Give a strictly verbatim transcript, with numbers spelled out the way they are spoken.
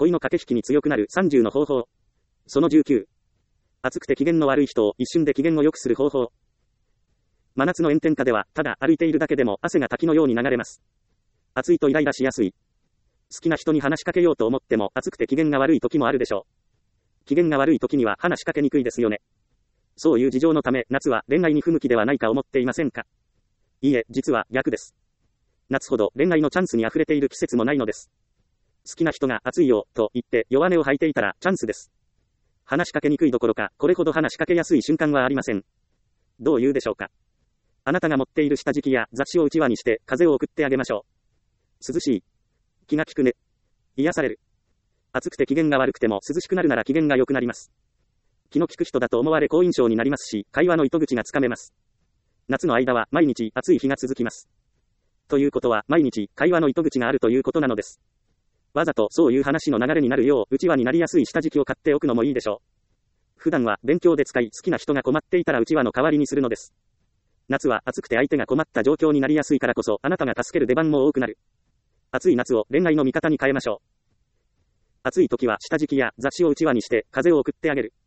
恋の駆け引きに強くなるさんじゅうの方法。そのじゅうきゅう。暑くて機嫌の悪い人を一瞬で機嫌を良くする方法。真夏の炎天下では、ただ歩いているだけでも汗が滝のように流れます。暑いとイライラしやすい。好きな人に話しかけようと思っても暑くて機嫌が悪い時もあるでしょう。機嫌が悪い時には話しかけにくいですよね。そういう事情のため夏は恋愛に不向きではないか思っていませんか？いいえ、実は逆です。夏ほど恋愛のチャンスに溢れている季節もないのです。好きな人が暑いよと言って弱音を吐いていたらチャンスです。話しかけにくいどころかこれほど話しかけやすい瞬間はありません。どう言うでしょうか。あなたが持っている下敷きや雑誌をうちわにして風を送ってあげましょう。涼しい。気が利くね。癒される。暑くて機嫌が悪くても涼しくなるなら機嫌が良くなります。気の利く人だと思われ好印象になりますし、会話の糸口がつかめます。夏の間は毎日暑い日が続きます。ということは毎日会話の糸口があるということなのです。わざとそういう話の流れになるよううちわになりやすい下敷きを買っておくのもいいでしょう。普段は勉強で使い好きな人が困っていたらうちわの代わりにするのです。夏は暑くて相手が困った状況になりやすいからこそあなたが助ける出番も多くなる。暑い夏を恋愛の味方に変えましょう。暑い時は下敷きや雑誌をうちわにして風を送ってあげる。